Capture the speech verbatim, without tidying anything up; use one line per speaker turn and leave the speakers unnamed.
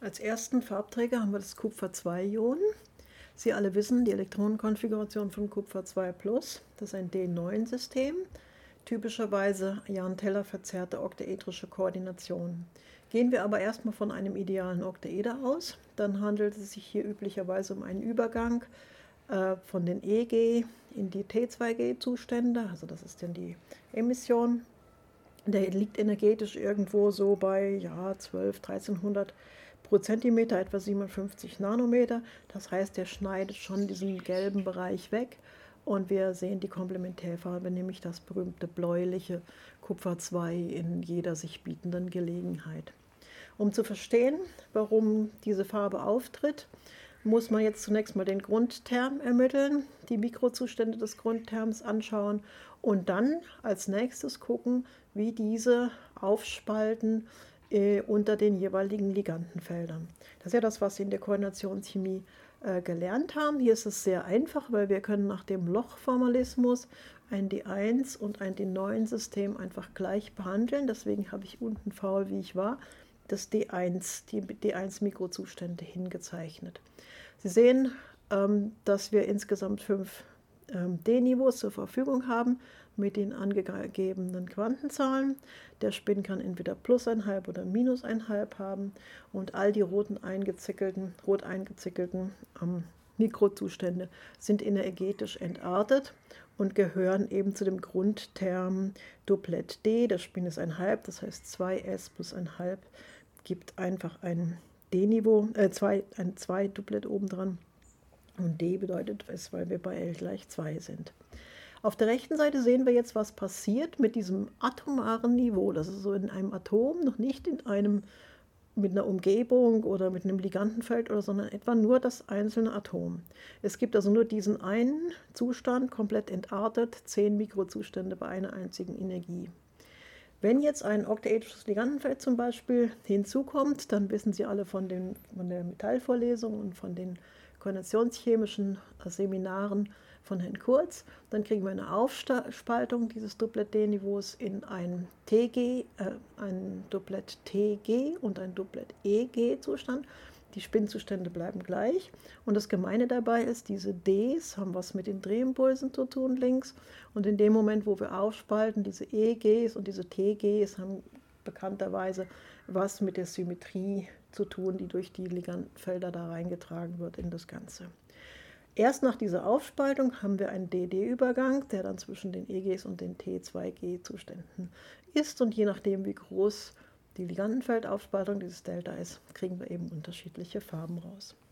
Als ersten Farbträger haben wir das Kupfer zwei Ion. Sie alle wissen, die Elektronenkonfiguration von Kupfer zwei plus, das ist ein D neun System, typischerweise Jahn-Teller verzerrte oktaedrische Koordination. Gehen wir aber erstmal von einem idealen Oktaeder aus, dann handelt es sich hier üblicherweise um einen Übergang äh, von den E G in die T zwei G Zustände, also das ist dann die Emission. Der liegt energetisch irgendwo so bei ja, zwölf, dreizehnhundert pro Zentimeter, etwa siebenundfünfzig Nanometer. Das heißt, der schneidet schon diesen gelben Bereich weg und wir sehen die Komplementärfarbe, nämlich das berühmte bläuliche Kupfer zwei in jeder sich bietenden Gelegenheit. Um zu verstehen, warum diese Farbe auftritt, muss man jetzt zunächst mal den Grundterm ermitteln, die Mikrozustände des Grundterms anschauen und dann als nächstes gucken, wie diese aufspalten äh, unter den jeweiligen Ligandenfeldern. Das ist ja das, was Sie in der Koordinationschemie äh, gelernt haben. Hier ist es sehr einfach, weil wir können nach dem Loch-Formalismus ein D eins und ein D neun System einfach gleich behandeln. Deswegen habe ich unten faul, wie ich war, das D eins, die D eins Mikrozustände hingezeichnet. Sie sehen, ähm, dass wir insgesamt fünf ähm, D-Niveaus zur Verfügung haben mit den angegebenen Quantenzahlen. Der Spin kann entweder plus einhalb oder minus einhalb haben und all die roten eingezickelten, rot eingezickelten ähm, Mikrozustände sind energetisch entartet und gehören eben zu dem Grundterm Dopplet D. Der Spin ist ein halb, das heißt zwei S plus ein halb gibt einfach ein D-Niveau, äh, zwei, ein zwei Dopplet obendran. Und D bedeutet es, weil wir bei L gleich zwei sind. Auf der rechten Seite sehen wir jetzt, was passiert mit diesem atomaren Niveau. Das ist so in einem Atom, noch nicht in einem mit einer Umgebung oder mit einem Ligandenfeld oder, sondern etwa nur das einzelne Atom. Es gibt also nur diesen einen Zustand, komplett entartet, zehn Mikrozustände bei einer einzigen Energie. Wenn jetzt ein oktaedrisches Ligandenfeld zum Beispiel hinzukommt, dann wissen Sie alle von, den, von der Metallvorlesung und von den koordinationschemischen Seminaren von Herrn Kurz, dann kriegen wir eine Aufspaltung dieses Dopplet-D-Niveaus in ein T G, äh, ein Dopplet-T G und ein Dopplet-E G-Zustand. Die Spinzustände bleiben gleich. Und das Gemeine dabei ist, diese Ds haben was mit den Drehimpulsen zu tun links. Und in dem Moment, wo wir aufspalten, diese E Gs und diese T Gs haben bekannterweise was mit der Symmetrie zu tun, die durch die Ligandfelder da reingetragen wird in das Ganze. Erst nach dieser Aufspaltung haben wir einen D D-Übergang, der dann zwischen den E Gs und den T zwei G-Zuständen ist. Und je nachdem, wie groß die Ligandenfeldaufspaltung, dieses Delta ist, kriegen wir eben unterschiedliche Farben raus.